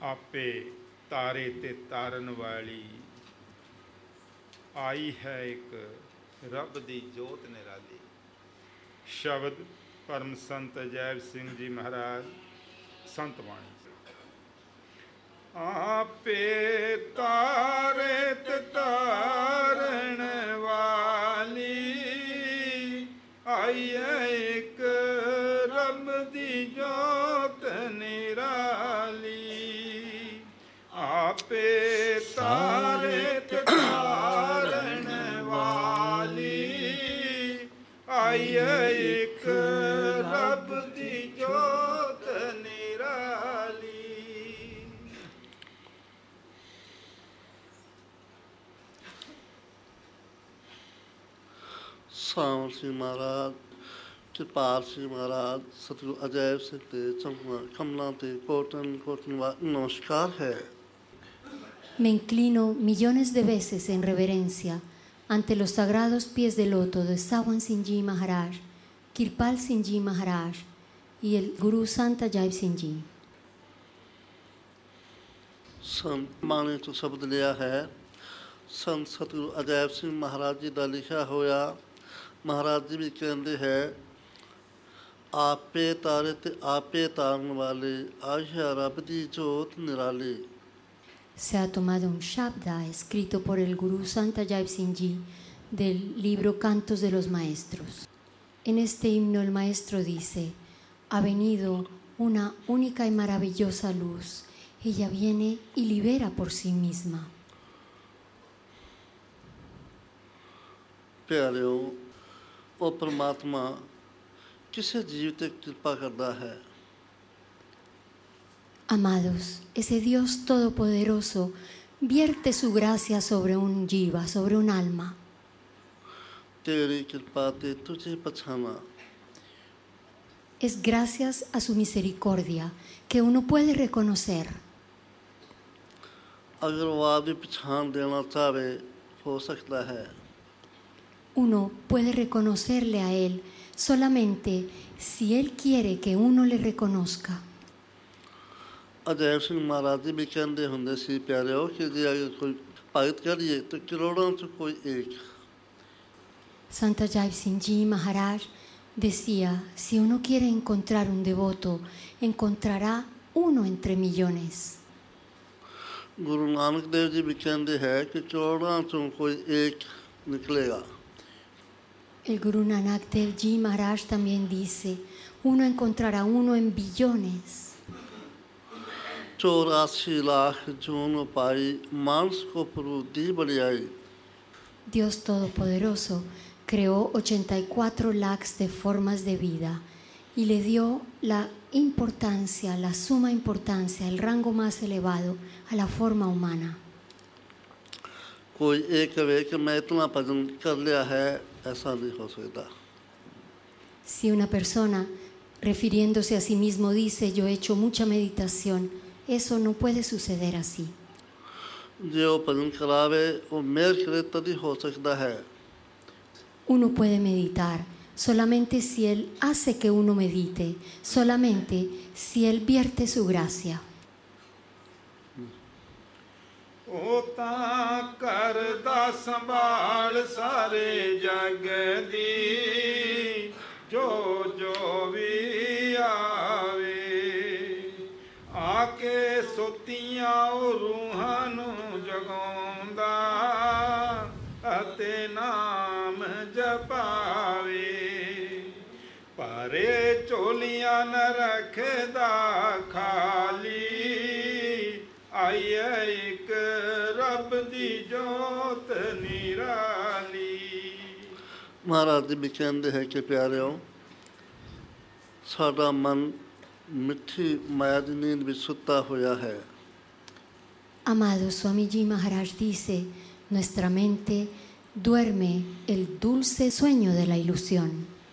आपे तारे ते तारन वाली आई है एक रब दी जोत निराली। शब्द परम संत अजैब सिंह जी महाराज संत बाणी। आपे तारे ते तारन वाली आई है एक रब दी जोत निराली। आपे तारे ते तारन वाली आई है एक रब दी जोत निराली। सावंत सिंह महाराज, कृपाल सिंह महाराज, सतगुरु अजैब सिंह ते कमला ते कोटन नमस्कार है। Me inclino millones de veces en reverencia ante los sagrados pies de loto de Sawan Singh Maharaj, Kirpal Singh Maharaj y el Guru Santa Jai Singh Ji। संत बाणी तो शब्द लिया है संत सतगुरु अजैब सिंह महाराज जी का लिखा होया। महाराज जी भी कहते हैं आपे तारे ते आपे तारन वाले आशा रब दी जोत निराली। Se ha tomado un Shabda escrito por el Guru Santa Jai Singh Ji del libro Cantos de los Maestros. En este himno el maestro dice: ha venido una única y maravillosa luz. Ella viene y libera por sí misma. प्यारियों, वो परमात्मा किसे जीव ते कृपा करता है। Amados, ese Dios todopoderoso vierte su gracia sobre un jiva, sobre un alma. तेरी कृपा ते तुझे पछाना। Es gracias a su misericordia que uno puede reconocer. अगर वो आदमी पछान देना चाहे हो सकता है। Uno puede reconocerle a Él solamente si Él quiere que uno le reconozca. Ajaib सिंह महाराज जी भी कहते होंगे सी प्यारियों कि जे अगर कोई भगत करिए तो करोड़ों से कोई एक। Santa Jai Singh Ji Maharaj decía: si uno quiere encontrar un devoto, encontrará uno entre millones. Guru नानक देव जी भी कहते हैं कि करोड़ों से कोई एक निकलेगा। El Guru Nanak Dev Ji Maharaj también dice: uno encontrará uno en billones. 84 लाख जून पाई मानस को प्रभु दी बड़ियाई। Dios Todopoderoso creó 84 lakhs de formas de vida y le dio la importancia, la suma importancia, el rango más elevado a la forma humana. कोई एक कहे कि मैं इतना भजन कर लिया है, ऐसा नहीं हो सकता। Si una persona, refiriéndose a sí mismo, dice: yo he hecho mucha meditación, eso no puede suceder así. जो भजन करावे वो मेर करे तभी हो सकता है। Uno puede meditar solamente si Él hace que uno medite, solamente si Él vierte su gracia. ਉਹ ਤਾਂ ਕਰਦਾ ਸੰਭਾਲ ਸਾਰੇ ਜਗ ਦੀ, ਜੋ ਜੋ ਵੀ ਆਵੇ ਆ ਕੇ ਸੁੱਤੀਆਂ ਉਹ ਰੂਹਾਂ ਨੂੰ ਜਗਾਉਂਦਾ ਅਤੇ ਨਾਮ ਜਪਾਵੇ। ਭਾਰੇ ਝੋਲੀਆਂ ਨ ਰੱਖਦਾ ਖਾਲੀ, आई एक रब दी जोत निराली। महाराज जी भी कहते हैं कि प्यारियों साडा मन मिठी माया दी नींद विच सुता होया है। Amado Swamiji Maharaj dice: nuestra mente duerme el dulce sueño de la ilusión.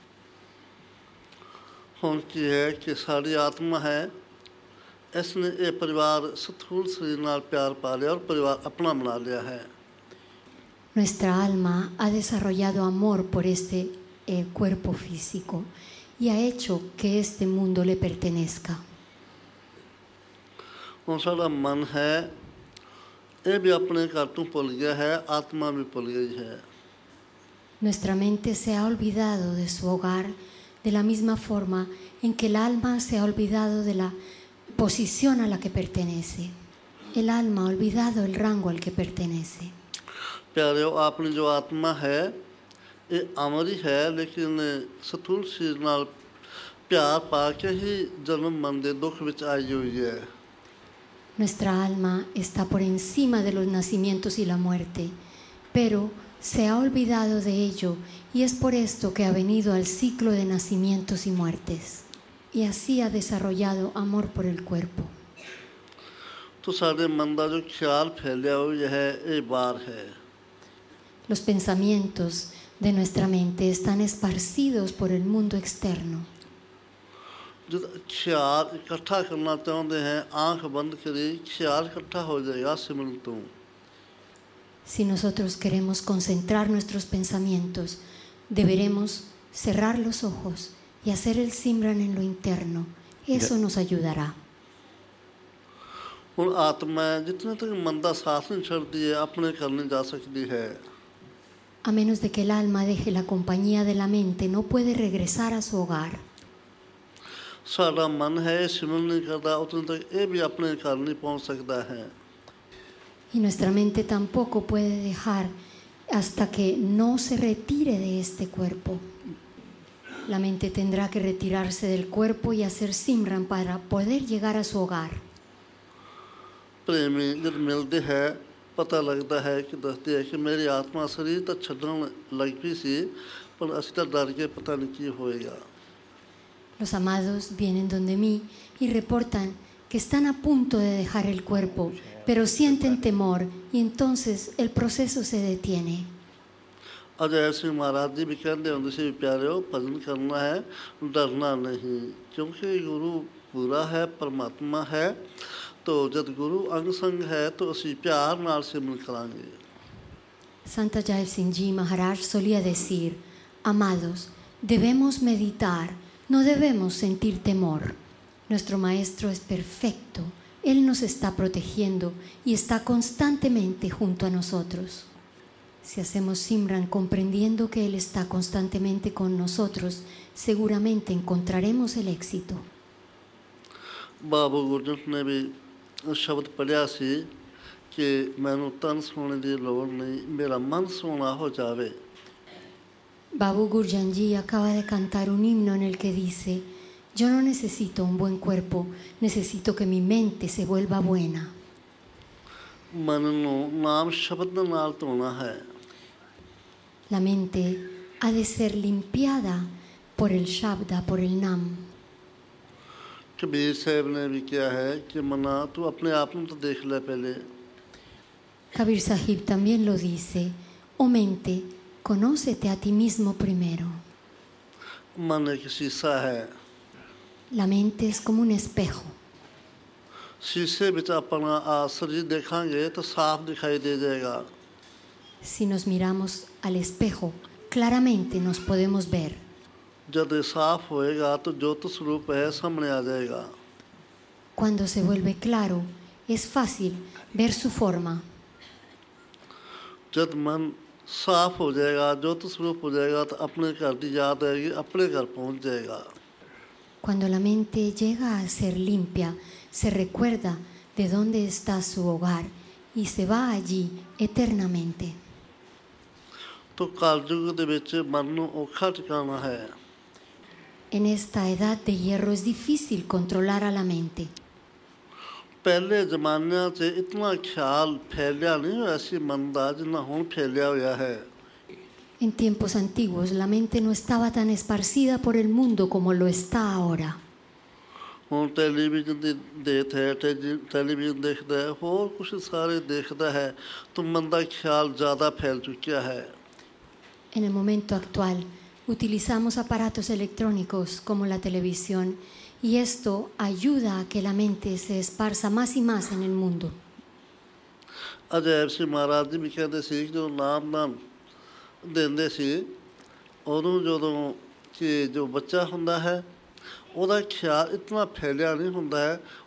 हुण की है कि साड़ी आत्मा है, इसने ये परिवार स्थूल शरीर नाल प्यार पा लिया और परिवार अपना बना लिया है। Nuestra alma ha desarrollado amor por este cuerpo físico y ha hecho que este mundo le pertenezca. ਹੁਣ ਸਾਡਾ ਮਨ ਹੈ ਇਹ ਵੀ ਆਪਣੇ ਘਰ ਤੋਂ ਭੁੱਲ ਗਿਆ ਹੈ, ਆਤਮਾ ਵੀ ਭੁੱਲ ਗਈ ਹੈ। Nuestra mente se ha olvidado de su hogar de la misma forma en que el alma se ha olvidado de la posición a la que pertenece. El alma ha olvidado el rango al que pertenece. ਪਿਆਰਿਓ, ਆਪਣੀ ਜੋ ਆਤਮਾ ਹੈ ਇਹ ਅਮਰ ਹੀ ਹੈ, ਲੇਕਿਨ ਸਥੂਲ ਸਰੀਰ ਨਾਲ ਪਿਆਰ ਪਾ ਕੇ ਹੀ ਜਨਮ ਮਰਨ ਦੇ ਦੁੱਖ ਵਿੱਚ ਆਈ ਹੋਈ ਹੈ। Nuestra alma está por encima de los nacimientos y la muerte, pero se ha olvidado de ello y es por esto que ha venido al ciclo de nacimientos y muertes y así ha desarrollado amor por el cuerpo. तो साढ़े मन का जो ख्याल फैलिया हुआ है ये बार है। Los pensamientos de nuestra mente están esparcidos por el mundo externo. जो ख्याल इकट्ठा करना चाहते हैं, आंख बंद करी, ख्याल इकट्ठा हो जाएगा सिमरन तो। Si nosotros queremos concentrar nuestros pensamientos, deberemos cerrar los ojos y hacer el simran en lo interno. Eso nos ayudará. ਹੁਣ ਆਤਮਾ ਜਿਤਨੇ ਤੱਕ ਮਨ ਦਾ ਸਾਥ ਨਹੀਂ ਛੱਡਦੀ ਹੈ, ਆਪਣੇ ਘਰ ਨਹੀਂ ਜਾ ਸਕਦੀ ਹੈ। A menos de que el alma deje la compañía de la mente, no puede regresar a su hogar. ਸਾਡਾ ਮਨ ਹੈ ਸਿਮਰਨ ਨਹੀਂ ਕਰਦਾ, ਉਤਨੇ ਤੱਕ ਇਹ ਵੀ ਆਪਣੇ ਘਰ ਨਹੀਂ ਪਹੁੰਚ ਸਕਦਾ ਹੈ। Y nuestra mente tampoco puede dejar hasta que no se retire de este cuerpo. La mente tendrá que retirarse del cuerpo y hacer simran para poder llegar a su hogar. ਪ੍ਰੇਮੀ ਜਦ ਮਿਲਦੇ ਹੈ ਪਤਾ ਲੱਗਦਾ ਹੈ ਕਿ ਦੱਸਦੇ ਹੈ ਕਿ ਮੇਰੀ ਆਤਮਾ ਸਰੀਰ ਤਾਂ ਛੱਡਣ ਲੱਗ ਪਈ ਸੀ, ਪਰ ਅਸੀਂ ਤਾਂ ਡਰ ਕੇ ਪਤਾ ਨਹੀਂ ਕੀ ਹੋਏਗਾ। Los amados vienen donde mí y reportan que están a punto de dejar el cuerpo, pero sienten temor y entonces el proceso se detiene. Ajay ਸਿੰਘ ਮਹਾਰਾਜ ਜੀ ਵੀ ਕਹਿੰਦੇ ਹੁੰਦੇ ਸੀ, ਪਿਆਰਿਓ ਭਜਨ ਕਰਨਾ ਹੈ, ਡਰਨਾ ਨਹੀਂ, ਕਿਉਂਕਿ ਗੁਰੂ ਪੂਰਾ ਹੈ, ਪਰਮਾਤਮਾ ਹੈ। तो जब गुरु अंग संग है तो असी प्यार नाल सिमरन करांगे। Santa Jai Singh Ji Maharaj solía decir, amados, debemos meditar, no debemos sentir temor. Nuestro maestro es perfecto, él nos está protegiendo y está constantemente junto a nosotros. Si hacemos simran comprendiendo que él está constantemente con nosotros, seguramente encontraremos el éxito. बाबू गुरजंट ने भी शब्द पढ़िया सी कि मैनू तन सोने की लोड़ नहीं, मेरा मन सोना हो जावे। Babu Gurjan Ji acaba de cantar un himno en el que dice, yo no necesito un buen cuerpo, necesito que mi mente se vuelva buena. मन नू नाम शब्द नाल धोना है। La mente ha de ser limpiada por el Shabda, por el Nam. Kabir साहब ने भी किया है कि मना तू अपने आप को तो देख ले पहले। Kabir Sahib también lo dice, oh mente, conócete a ti mismo primero. मन एक शीशा है, La mente es como un espejo. शीशे विच अपना शरीर देखांगे तो साफ दिखाई दे जाएगा। Si nos miramos al espejo, claramente nos podemos ver. जब ये साफ होएगा तो ज्योत स्वरूप है सामने आ जाएगा। Cuando se vuelve claro, es fácil ver su forma. जब मन साफ हो जाएगा, ज्योत स्वरूप हो जाएगा तो अपने घर की याद आएगी, अपने घर पहुंच जाएगा। Cuando la mente llega a ser limpia, se recuerda de dónde está su hogar y se va allí eternamente. तो कलयुग दे विच मन नूं औखा ठिकाना है। En esta edad de hierro es difícil controlar a la mente. पहले जमाने च इतना ख्याल फैलिया नहीं होया सी मन दा जिन्ना हुण फैलिया होया है। En tiempos antiguos la mente no estaba tan esparcida por el mundo como lo está ahora. हुण टेलीविजन दी देत है, टेलीविजन देखदा है, होर कुछ सारे देखदा है, तो मन दा ख्याल ज़्यादा फैल चुकिया है। En el momento actual utilizamos aparatos electrónicos como la televisión y esto ayuda a que la mente se esparza más y más en el mundo. Ajaib सिंह महाराज जी भी कहते सी जो नाम नाम देंदे सी उदों जदों कि जो बच्चा हुंदा है ਉਹਦਾ ख्याल इतना फैलिया नहीं हुंदा है,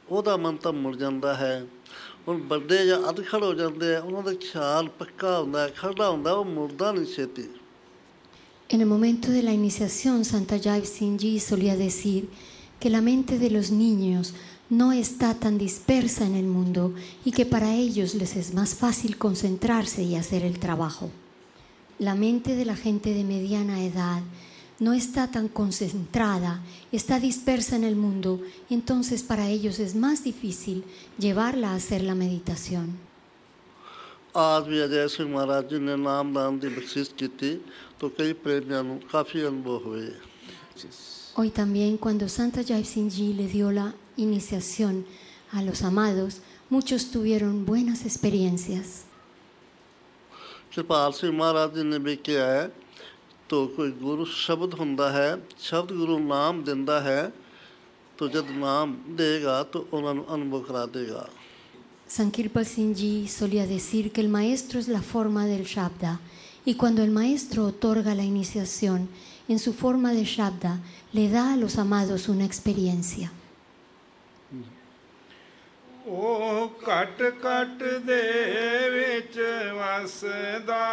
ਉਹਦਾ ਮਨ ਤਾਂ ਮੁੜ ਜਾਂਦਾ ਹੈ। ਹੁਣ ਵੱਡੇ ਜਾਂ ਅਧਖੜ ਹੋ ਜਾਂਦੇ ਆ, ਉਹਨਾਂ ਦਾ ਖਿਆਲ ਪੱਕਾ ਹੁੰਦਾ, ਖੜਾ ਹੁੰਦਾ, ਉਹ ਮੁੜਦਾ ਨਹੀਂ ਛੇਤੀ। En el momento de la iniciación, Santa Jai Singh Ji solía decir que la mente de los niños no está tan dispersa en el mundo y que para ellos les es más fácil concentrarse y hacer el trabajo. La mente de la gente de mediana edad no está tan concentrada, está dispersa en el mundo, y entonces para ellos es más difícil llevarla a hacer la meditación. आज भी अजय सिंह महाराज जी ने नामदान की बख्शिश की थी तो कई प्रेमियों को काफ़ी अनुभव हुए। Hoy también, cuando Santa Jai Singh Ji le dio la iniciación a los amados, muchos tuvieron buenas experiencias. कृपाल सिंह महाराज जी ने भी किया है। तो कोई गुरु शब्द हुंदा है, शब्द गुरु नाम दिंदा है, तो जब नाम देगा तो उन्होंने अनुभव करा देगा। San Kirpal Singh Ji solía decir que el maestro es la forma del Shabda, y cuando el maestro otorga la iniciación en su forma de Shabda, le da a los amados una experiencia. ਉਹ ਘਟ ਘਟ ਦੇ ਵਿੱਚ ਵਸਦਾ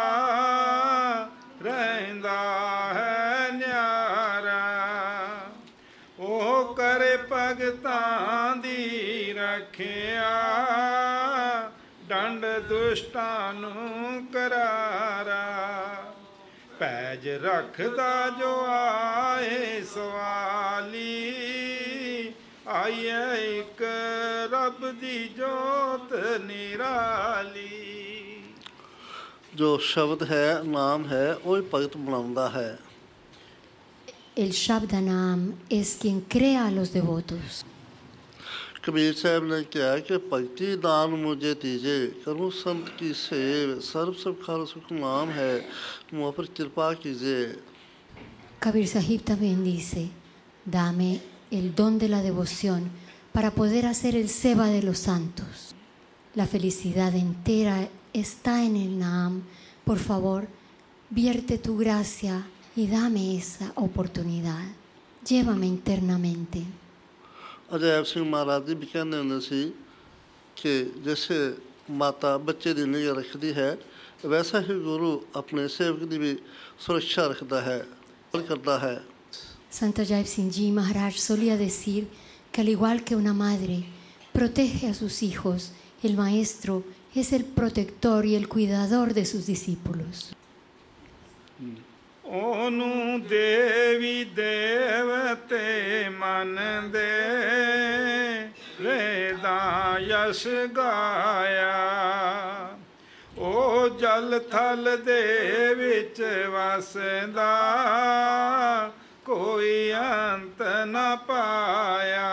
ਰਹਿੰਦਾ ਹੈ ਨਿਆਰਾ, ਉਹ ਕਰੇ ਭਗਤਾਂ ਦੀ ਰੱਖਿਆ, ਡੰਡ ਦੁਸ਼ਟਾਂ ਨੂੰ ਕਰਾਰਾ, ਪੈਜ ਰੱਖਦਾ ਜੋ ਆਏ ਸਵਾਲੀ, ਆਈਏ ਇੱਕ ਰੱਬ ਦੀ ਜੋਤ ਨਿਰਾਲੀ। जो शब्द है, नाम है, वही भगत बनाता है। El Shabda Naam es quien crea a los devotos. Kabir साहब ने कहा कि भक्ति दान मुझे दीजिए, करूँ संत की सेव, सर्व सुख खाल सुख नाम है, मुझ पर कृपा कीजिए। Kabir Sahib también dice, dame el don de la devoción para poder hacer el seva de los santos. La felicidad entera está en el Naam. Por favor, vierte tu gracia y dame esa oportunidad. Llévame internamente. Ajaib सिंह महाराज जी भी कहते होंगे सी कि जैसे माता बच्चे की निगाह रखती है, वैसा ही गुरु अपने सेवक की भी सुरक्षा रखता है, करता है। Santa Jai Singh Ji Maharaj solía decir que al igual que una madre protege a sus hijos, el maestro es el protector y el cuidador de sus discípulos. ਉਹਨੂੰ ਦੇਵੀ ਦੇਵਤੇ ਮੰਨਦੇ, ਵੇਦਾਂ ਯਸ਼ ਗਾਇਆ, ਉਹ ਜਲ ਥਲ ਦੇ ਵਿੱਚ ਵਸਦਾ, ਕੋਈ ਅੰਤ ਨਾ ਪਾਇਆ,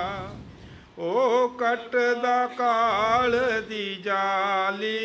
ਉਹ ਕੱਟਦਾ ਕਾਲ ਦੀ ਜਾਲੀ,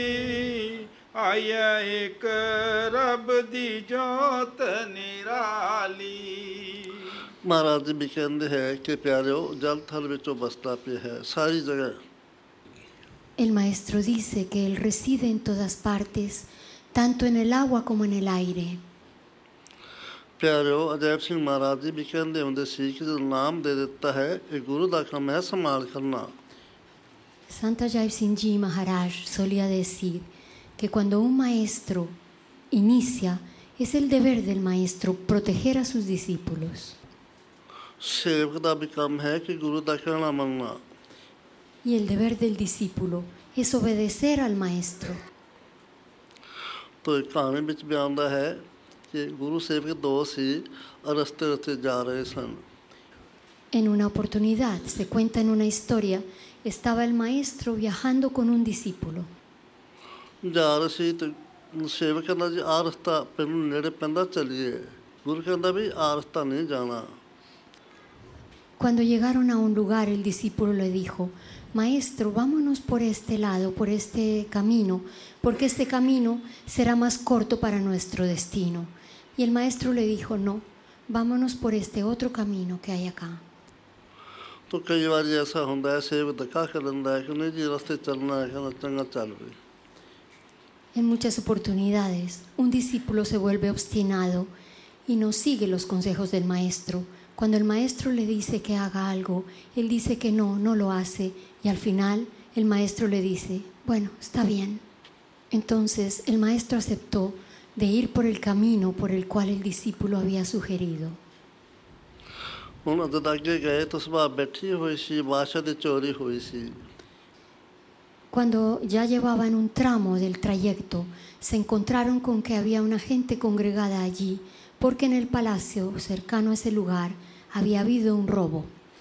ਆਇਆ ਇੱਕ ਰੱਬ ਦੀ ਜੋਤ ਨਿਰਾਲੀ। महाराज जी भी कहते हैं कि प्यारो जल थल विचों बसता पे है सारी जगह। El maestro dice que él reside en todas partes, tanto en el agua como en el aire. प्यारो अजैब सिंह महाराज जी भी कहते होंगे सी कि जो नाम दे देता है, ये गुरु का काम है संभाल करना। Santa Jai Singh Ji Maharaj solía decir que cuando un maestro inicia, es el deber del maestro proteger a sus discípulos. सेवक का भी काम है कि गुरु का कहना मानना। Y el deber del discípulo es obedecer al maestro. तो एक कहानी ਵਿੱਚ भी आंदा है कि गुरु सेवक दो सी रस्ते रस्ते जा रहे सन। En una oportunidad, se cuenta en una historia, estaba el maestro viajando con un discípulo. जा रहे सी तो सेवक कहना जी आ रस्ता पेनू नेड़े पैंदा चलिए, गुरु कहता भी आ रस्ता नहीं जाना। Cuando llegaron a un lugar, el discípulo le dijo, maestro, vámonos por este lado, por este camino, porque este camino será más corto para nuestro destino. Y el maestro le dijo, no, vámonos por este otro camino que hay acá. तो कई बार ऐसा होता है सेवक धक्का कर देता है कि नहीं जी रास्ते चलना है, कहना चंगा चल भी। En muchas oportunidades, un discípulo se vuelve obstinado y no sigue los consejos del maestro Cuando el maestro le dice que haga algo, él dice que no lo hace, y al final el maestro le dice, bueno, está bien. Entonces el maestro aceptó de ir por el camino por el cual el discípulo había sugerido. ਹੁਣ ਜਦ ਅੱਗੇ ਗਏ ਤਾਂ ਸੁਭਾ ਬੈਠੀ ਹੋਈ ਸੀ, ਬਾਦਸ਼ਾਹ ਦੀ ਚੋਰੀ ਹੋਈ ਸੀ। Cuando ya llevaban un tramo del trayecto, se encontraron con que había una gente congregada allí, porque en el palacio cercano a ese lugar había habido un robo.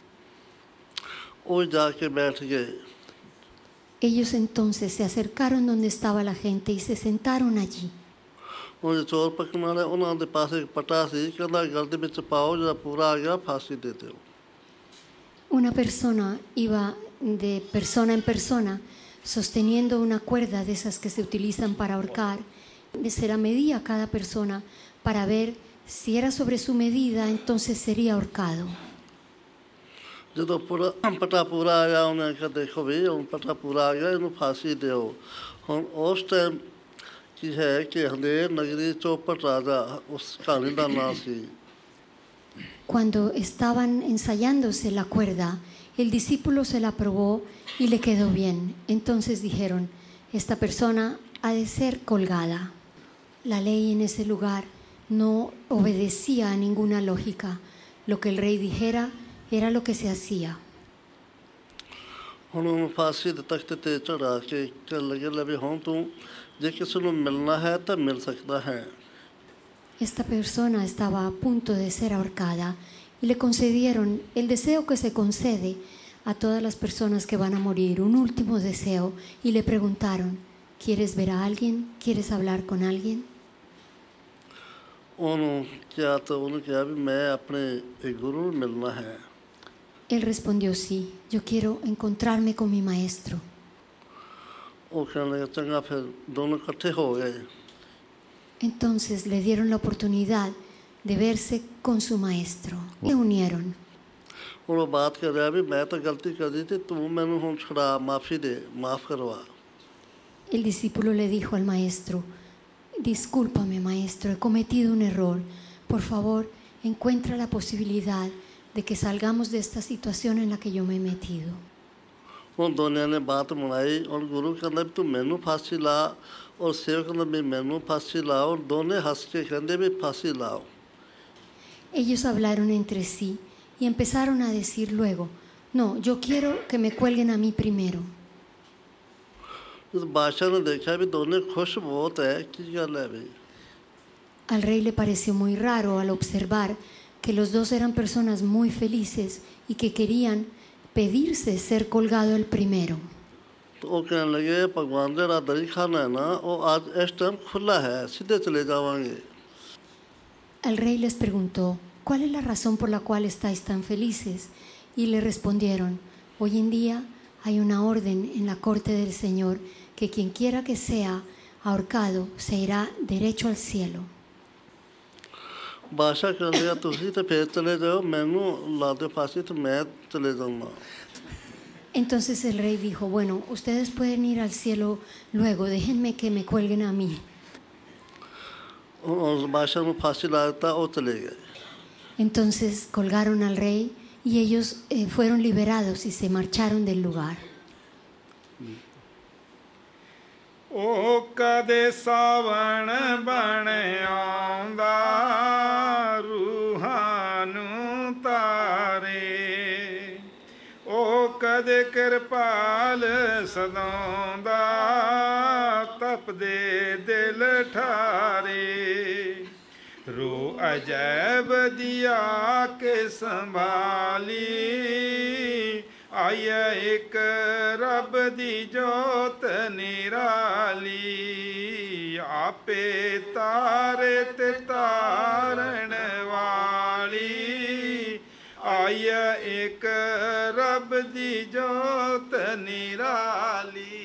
ਉਹ ਜਾ ਕੇ ਬੈਠ ਗਏ। Ellos entonces se acercaron donde estaba la gente y se sentaron allí. ਉਹ ਚੋਰ ਪਕੜਨ ਵਾਲੇ ਉਹਨਾਂ ਦੇ ਪਾਸੇ ਇੱਕ ਪਟਾ ਸੀ, ਕਹਿੰਦਾ ਗਲ ਦੇ ਵਿੱਚ ਪਾਓ, ਜਿਹੜਾ ਪੂਰਾ ਆ ਗਿਆ ਫਾਂਸੀ ਦੇ ਦਿਓ। Una persona iba de persona en persona sosteniendo una cuerda de esas que se utilizan para ahorcar. Se la medía a cada persona para ver si era sobre su medida, entonces sería ahorcado. ਜਦੋਂ ਪਟਾ ਪੂਰਾ ਆ ਗਿਆ, ਉਹਨੇ ਕਿਹਾ ਦੇਖੋ ਵੀ ਹੁਣ ਪਟਾ ਪੂਰਾ ਆ ਗਿਆ, ਇਹਨੂੰ ਫਾਂਸੀ ਦਿਓ। ਹੁਣ ਉਸ ਟਾਈਮ ਕੀ ਹੈ ਕਿ ਹੰਦੇਰ ਨਗਰੀ ਚੌਪਟ ਰਾਜਾ ਉਸ ਕਹਾਣੀ ਦਾ ਨਾਂ ਸੀ। Cuando estaban ensayándose la cuerda, el discípulo se la probó y le quedó bien. Entonces dijeron, esta persona ha de ser colgada. La ley en ese lugar no obedecía a ninguna lógica. Lo que el rey dijera era lo que se hacía. ਹੁਣ ਉਹਨੂੰ ਫਾਂਸੀ ਦੇ ਤਖਤ 'ਤੇ ਚੜ੍ਹਾ ਕੇ ਕਹਿਣ ਲੱਗੇ ਲੈ ਵੀ ਹੁਣ ਤੂੰ ਜੇ ਕਿਸੇ ਨੂੰ ਮਿਲਣਾ ਹੈ ਤਾਂ ਮਿਲ ਸਕਦਾ ਹੈ। Esta persona estaba a punto de ser ahorcada y le concedieron el deseo que se concede a todas las personas que van a morir, un último deseo, y le preguntaron, ¿quieres ver a alguien? ¿Quieres hablar con alguien? ਉਹਨੂੰ ਕਿਹਾ ਤਾਂ ਉਹਨੂੰ ਕਿਹਾ ਵੀ ਮੈਂ ਆਪਣੇ ਗੁਰੂ ਨੂੰ ਮਿਲਣਾ ਹੈ। Él respondió, sí, yo quiero encontrarme con mi maestro. ਉਹ ਕਹਿਣ ਲੱਗਾ ਚੰਗਾ, ਫਿਰ ਦੋਨੋਂ ਇਕੱਠੇ ਹੋ ਗਏ। Entonces le dieron la oportunidad de verse con su maestro. Se unieron. ਹੁਣ ਉਹ ਬਾਤ ਕਰ ਰਿਹਾ ਵੀ ਮੈਂ ਤਾਂ ਗਲਤੀ ਕਰਦੀ ਤੇ ਤੂੰ ਮੈਨੂੰ ਹੁਣ ਛੁਡਾ, ਮਾਫੀ ਦੇ, ਮਾਫ ਕਰਵਾ। El discípulo le dijo al maestro, discúlpame maestro, he cometido un error. Por favor, encuentra la posibilidad de que salgamos de esta situación en la que yo me he metido. ਹੁਣ ਦੋਨਿਆਂ ਨੇ ਬਾਤ ਬਣਾਈ। ਹੁਣ ਗੁਰੂ ਕਹਿੰਦਾ ਵੀ ਤੂੰ ਮੈਨੂੰ ਫਾਂਸੀ ਲਾ, ਔਰ ਸੇਵਕ ਕਹਿੰਦਾ ਵੀ ਮੈਨੂੰ ਫਾਂਸੀ ਲਾ, ਔਰ ਦੋਨੇ ਹੱਸ ਕੇ ਕਹਿੰਦੇ ਵੀ ਫਾਂਸੀ ਲਾਓ। Ellos hablaron entre sí y empezaron a decir luego, no, yo quiero que me cuelguen a mí primero. ਜਦੋਂ ਬਾਦਸ਼ਾਹ ਨੇ ਦੇਖਿਆ ਵੀ ਦੋਨੇ ਖੁਸ਼ ਬਹੁਤ ਹੈ, ਕੀ ਗੱਲ ਹੈ ਵੀ? Al rey le pareció muy raro al observar que los dos eran personas muy felices y que querían pedirse ser colgado el primero. ਉਹ ਕਹਿਣ ਲੱਗੇ ਭਗਵਾਨ ਦਾ ਜਿਹੜਾ ਦਰੀਖਾਨਾ ਹੈ ਨਾ, ਉਹ ਅੱਜ ਇਸ ਟਾਈਮ ਖੁੱਲ੍ਹਾ ਹੈ, ਸਿੱਧੇ ਚਲੇ ਜਾਵਾਂਗੇ। El rey les preguntó, ¿cuál es la razón por la cual estáis tan felices? Y le respondieron, hoy en día hay una orden en la corte del Señor que quien quiera que sea ahorcado se irá derecho al cielo. ਬਾਦਸ਼ਾਹ ਕਹਿਣ ਲੱਗਾ ਤੁਸੀਂ ਤਾਂ ਫੇਰ ਚਲੇ ਜਾਓ, ਮੈਨੂੰ ਲਾ ਦਿਓ ਫਾਂਸੀ ਤੇ ਮੈਂ ਚਲੇ ਜਾਵਾਂ। Entonces el rey dijo, bueno, ustedes pueden ir al cielo luego, déjenme que me cuelguen a mí. ਉਸ ਬਾਦਸ਼ਾਹ ਨੂੰ ਫਾਂਸੀ ਲਾ ਦਿੱਤਾ, ਉਹ ਚਲੇ ਗਏ। Entonces colgaron al rey y ellos fueron liberados y se marcharon del lugar. ਉਹ ਕਦੇ ਸਾਵਣ ਬਣ ਆਉਂਦਾ, ਰੂਹਾਂ ਨੂੰ ਤਾਰੇ। ਉਹ ਕਦੇ ਕਿਰਪਾਲ ਸਦਾਉਂਦਾ, ਤਪਦੇ ਦਿਲ ਠਾਰੇ। ਰੂ ਅਜੈਬ ਦਿਆ ਕੇ ਸੰਭਾਲੀ, ਆਇਆ ਇੱਕ ਰੱਬ ਦੀ ਜੋਤ ਨਿਰਾਲੀ। ਆਪੇ ਤਾਰੇ ਤੇ ਤਾਰਨ ਵਾਲੀ, ਆਇਆ ਇੱਕ ਰੱਬ ਦੀ ਜੋਤ ਨਿਰਾਲੀ।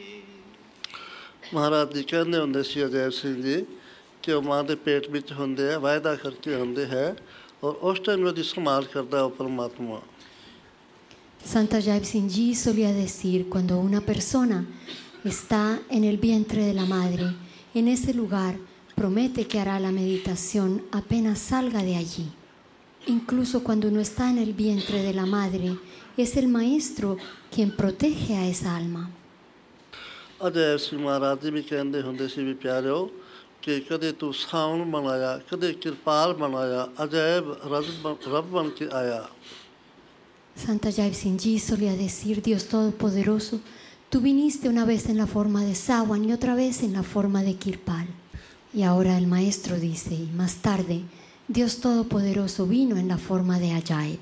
ਮਹਾਰਾਜ ਜੀ ਕਹਿੰਦੇ ਹੁੰਦੇ ਸੀ ਅਜੈਬ ਸਿੰਘ ਜੀ ਕਿ ਉਹ ਮਾਂ ਦੇ ਪੇਟ ਵਿੱਚ ਹੁੰਦੇ ਹੈ, ਵਾਅਦਾ ਕਰਕੇ ਹੁੰਦੇ ਹੈ, ਔਰ ਉਸ ਟਾਈਮ ਉਹਦੀ ਸੰਭਾਲ ਕਰਦਾ ਉਹ ਪਰਮਾਤਮਾ। Santa Jaipsing Ji solía decir, cuando una persona está en el vientre de la madre, en ese lugar promete que hará la meditación apenas salga de allí. incluso cuando uno está en el vientre de la madre, es el Maestro quien protege a esa alma. Ajaib ਸਿੰਘ ਮਹਾਰਾਜ ਜੀ ਵੀ ਕਹਿੰਦੇ ਹੁੰਦੇ ਸੀ ਵੀ ਪਿਆਰਿਓ ਕਿ ਕਦੇ ਤੂੰ ਸਾਵਣ ਬਣਾਇਆ, ਕਦੇ ਕਿਰਪਾਲ ਬਣਾਇਆ, ਅਜੈਬ ਰੱਬ ਬਣ ਕੇ ਆਇਆ। Santa Jaipsing Ji solía decir: Dios Todopoderoso, tú viniste una vez en la forma de Sawan y otra vez en la forma de Kirpal. Y ahora el Maestro dice, y más tarde, Dios Todopoderoso vino en la forma de Ajaib.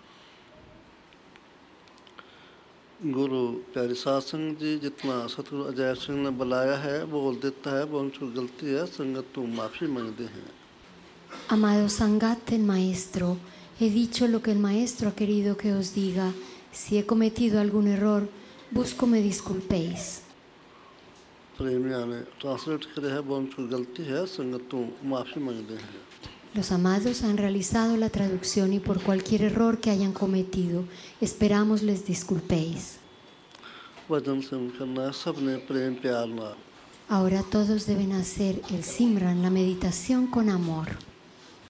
गुरु प्यारे साध संगत जी, जितना सतगुरु अजैब सिंह ने बुलाया है बोल देता है, वो उनकी गलती है, संगत तुम माफ़ी मांगते हैं। Amado Sangat del Maestro, he dicho lo que el Maestro ha querido que os diga. Si he cometido algún error, busco me disculpéis. प्रेमिया ने ट्रांसलेट करे है, वो उनकी गलती है, संगत तुम माफ़ी मांगते हैं। Los amados han realizado la traducción y por cualquier error que hayan cometido, esperamos les disculpéis. वचन से करना है सबने प्रेम प्यार ना। Ahora todos deben hacer el Simran, la meditación con amor.